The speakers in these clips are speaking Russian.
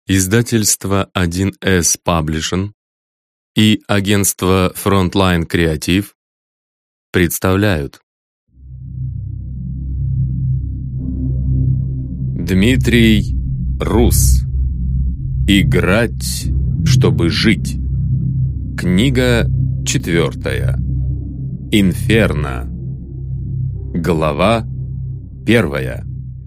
Издательство 1С Publishing и агентство Frontline Creative представляют Дмитрий Рус. Играть, чтобы жить. Книга 4. Инферно. Глава 1.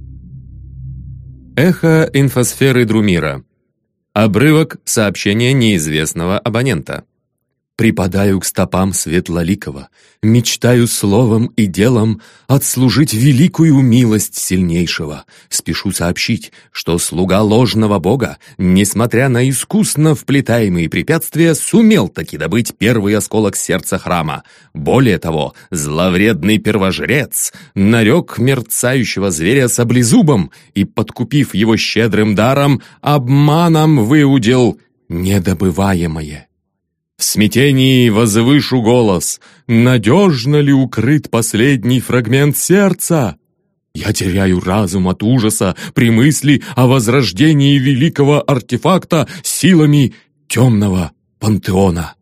Эхо инфосферы Друмира. Обрывок сообщения неизвестного абонента. «Припадаю к стопам Светлоликова, мечтаю словом и делом отслужить великую милость сильнейшего. Спешу сообщить, что слуга ложного бога, несмотря на искусно вплетаемые препятствия, сумел таки добыть первый осколок сердца храма. Более того, зловредный первожрец нарек мерцающего зверя саблезубом и, подкупив его щедрым даром, обманом выудил недобываемое. В смятении возвышу голос. Надежно ли укрыт последний фрагмент сердца? Я теряю разум от ужаса при мысли о возрождении великого артефакта силами темного пантеона.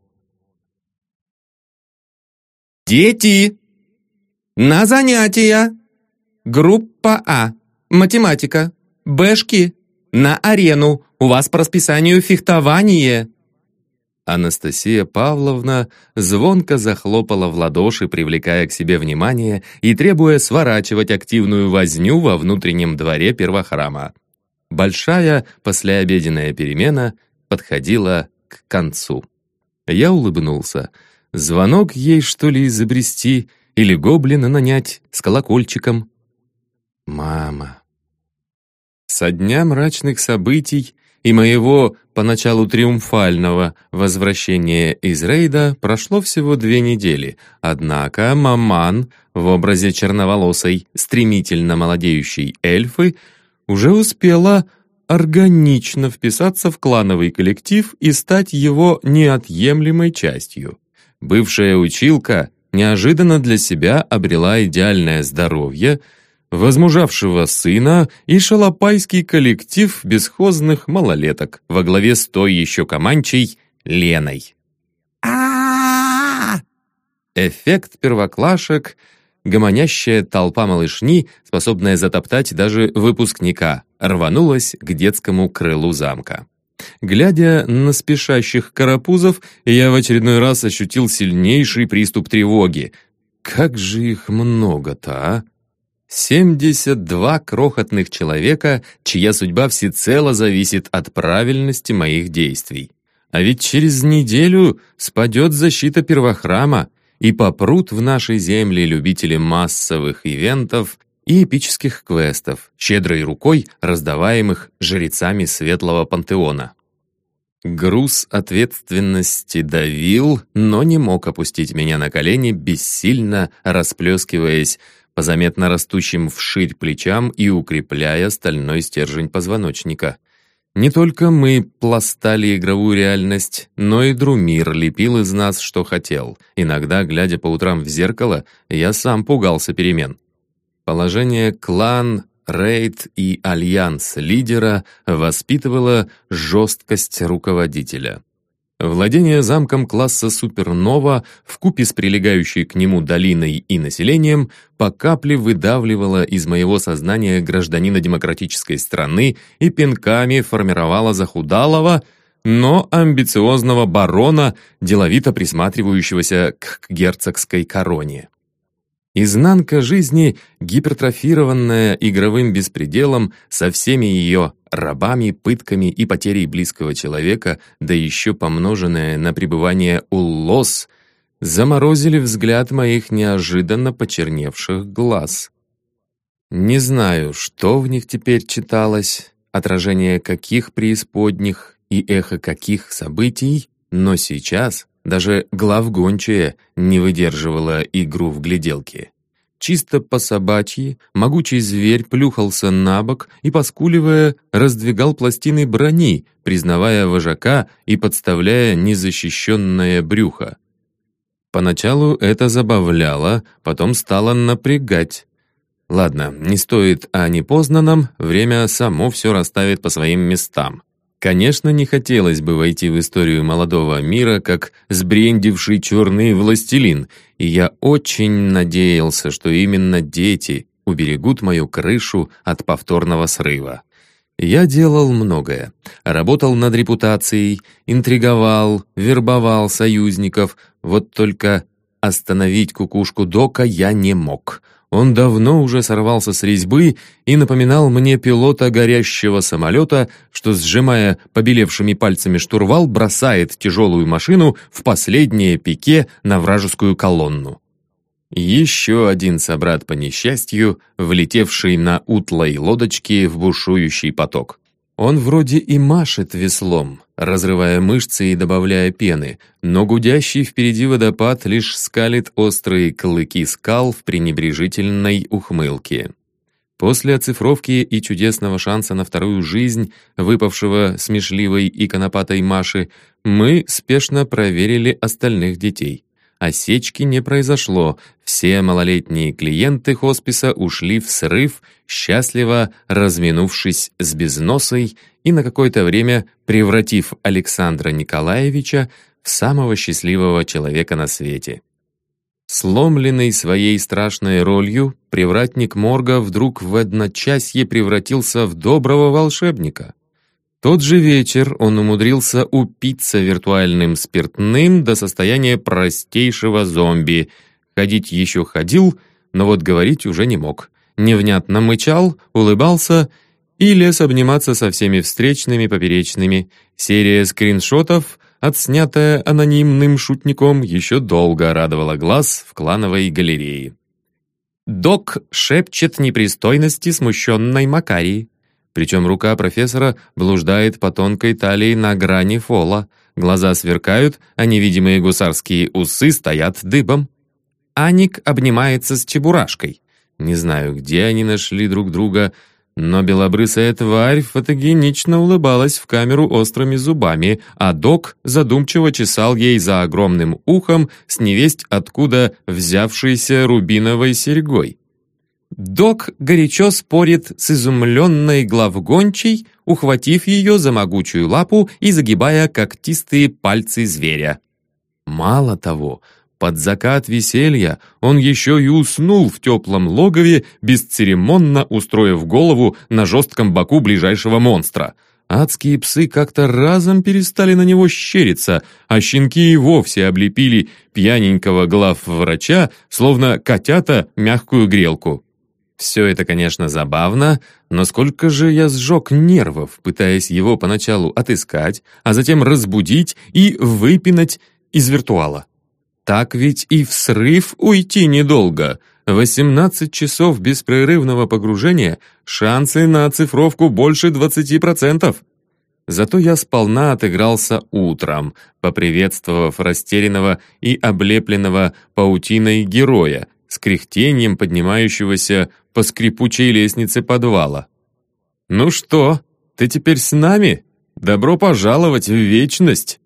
Дети! На занятия! Группа А. Математика. Бэшки. На арену. У вас по расписанию фехтование. Анастасия Павловна звонко захлопала в ладоши, привлекая к себе внимание и требуя сворачивать активную возню во внутреннем дворе первохрама. Большая послеобеденная перемена подходила к концу. Я улыбнулся. Звонок ей, что ли, изобрести или гоблина нанять с колокольчиком? Мама. Со дня мрачных событий и моего поначалу триумфального возвращения из рейда прошло всего 2 недели, однако маман в образе черноволосой, стремительно молодеющей эльфы уже успела органично вписаться в клановый коллектив и стать его неотъемлемой частью. Бывшая училка неожиданно для себя обрела идеальное здоровье, возмужавшего сына и шалопайский коллектив бесхозных малолеток во главе с той еще команчей Леной. Эффект первоклашек, гомонящая толпа малышни, способная затоптать даже выпускника, рванулась к детскому крылу замка. Глядя на спешащих карапузов, я в очередной раз ощутил сильнейший приступ тревоги. Как же их много-то, а? 72 крохотных человека, чья судьба всецело зависит от правильности моих действий. А ведь через неделю спадет защита первохрама, и попрут в нашей земле любители массовых ивентов и эпических квестов, щедрой рукой раздаваемых жрецами Светлого Пантеона. Груз ответственности давил, но не мог опустить меня на колени, бессильно расплескиваясь по заметно растущим вширь плечам и укрепляя стальной стержень позвоночника. Не только мы пластали игровую реальность, но и Друмир лепил из нас, что хотел. Иногда, глядя по утрам в зеркало, я сам пугался перемен. Положение клан, рейд и альянс лидера воспитывало жесткость руководителя. Владение замком класса Супернова вкупе с прилегающей к нему долиной и населением по капле выдавливало из моего сознания гражданина демократической страны и пинками формировало захудалого, но амбициозного барона, деловито присматривающегося к герцогской короне. Изнанка жизни, гипертрофированная игровым беспределом, со всеми ее рабами, пытками и потерей близкого человека, да еще помноженная на пребывание у лос, заморозили взгляд моих неожиданно почерневших глаз. Не знаю, что в них теперь читалось, отражение каких преисподних и эхо каких событий, но сейчас даже главгончая не выдерживала игру в гляделки. Чисто по-собачьи могучий зверь плюхался на бок и, поскуливая, раздвигал пластины брони, признавая вожака и подставляя незащищенное брюхо. Поначалу это забавляло, потом стало напрягать. Ладно, не стоит о непознанном, время само все расставит по своим местам. Конечно, не хотелось бы войти в историю молодого мира как сбрендивший черный властелин, и я очень надеялся, что именно дети уберегут мою крышу от повторного срыва. Я делал многое. Работал над репутацией, интриговал, вербовал союзников, вот только остановить кукушку Дока я не мог. Он давно уже сорвался с резьбы и напоминал мне пилота горящего самолета, что, сжимая побелевшими пальцами штурвал, бросает тяжелую машину в последнее пике на вражескую колонну. Еще один собрат по несчастью, влетевший на утлой лодочке в бушующий поток. Он вроде и машет веслом, разрывая мышцы и добавляя пены, но гудящий впереди водопад лишь скалит острые клыки скал в пренебрежительной ухмылке. После оцифровки и чудесного шанса на вторую жизнь, выпавшего смешливой и конопатой Маши, мы спешно проверили остальных детей. Осечки не произошло, все малолетние клиенты хосписа ушли в срыв, счастливо разминувшись с Безносой и на какое-то время превратив Александра Николаевича в самого счастливого человека на свете. Сломленный своей страшной ролью, привратник морга вдруг в одночасье превратился в доброго волшебника. Тот же вечер он умудрился упиться виртуальным спиртным до состояния простейшего зомби. Ходить еще ходил, но вот говорить уже не мог. Невнятно мычал, улыбался и лез обниматься со всеми встречными поперечными. Серия скриншотов, отснятая анонимным шутником, еще долго радовала глаз в клановой галерее. Док шепчет непристойности смущенной Макарии. Причем рука профессора блуждает по тонкой талии на грани фола. Глаза сверкают, а невидимые гусарские усы стоят дыбом. Аник обнимается с Чебурашкой. Не знаю, где они нашли друг друга, но белобрысая тварь фотогенично улыбалась в камеру острыми зубами, а Док задумчиво чесал ей за огромным ухом с невесть откуда взявшейся рубиновой серьгой. Док горячо спорит с изумленной главгончей, ухватив ее за могучую лапу и загибая когтистые пальцы зверя. Мало того, под закат веселья он еще и уснул в теплом логове, бесцеремонно устроив голову на жестком боку ближайшего монстра. Адские псы как-то разом перестали на него щериться, а щенки и вовсе облепили пьяненького главврача, словно котята мягкую грелку. Все это, конечно, забавно, но сколько же я сжег нервов, пытаясь его поначалу отыскать, а затем разбудить и выпинать из виртуала. Так ведь и в срыв уйти недолго. 18 часов беспрерывного погружения, шансы на оцифровку больше 20%. Зато я сполна отыгрался утром, поприветствовав растерянного и облепленного паутиной героя, с кряхтением поднимающегося по скрипучей лестнице подвала. «Ну что, ты теперь с нами? Добро пожаловать в вечность!»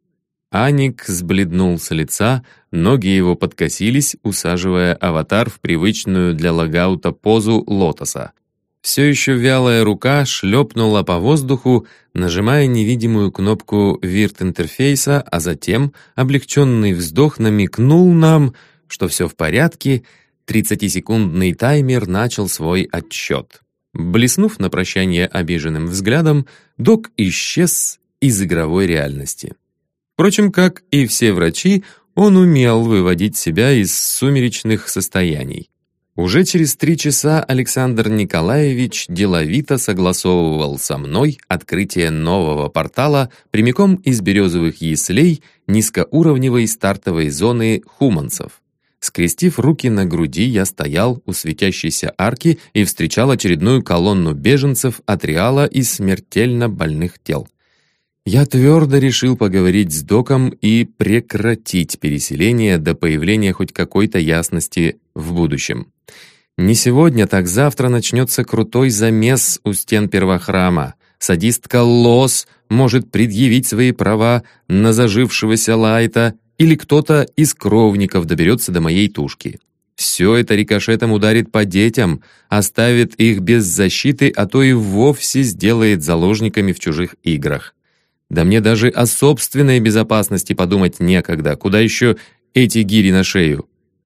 Аник сбледнул с лица, ноги его подкосились, усаживая аватар в привычную для логаута позу лотоса. Все еще вялая рука шлепнула по воздуху, нажимая невидимую кнопку вирт-интерфейса, а затем облегченный вздох намекнул нам, что все в порядке. 30-секундный таймер начал свой отсчет. Блеснув на прощание обиженным взглядом, Док исчез из игровой реальности. Впрочем, как и все врачи, он умел выводить себя из сумеречных состояний. Уже через 3 часа Александр Николаевич деловито согласовывал со мной открытие нового портала прямиком из березовых яслей низкоуровневой стартовой зоны хуманцев. Скрестив руки на груди, я стоял у светящейся арки и встречал очередную колонну беженцев от Реала из смертельно больных тел. Я твердо решил поговорить с Доком и прекратить переселение до появления хоть какой-то ясности в будущем. Не сегодня, так завтра начнется крутой замес у стен первохрама. Садистка Лос может предъявить свои права на зажившегося Лайта, или кто-то из кровников доберется до моей тушки. Все это рикошетом ударит по детям, оставит их без защиты, а то и вовсе сделает заложниками в чужих играх. Да мне даже о собственной безопасности подумать некогда, куда еще эти гири на шею.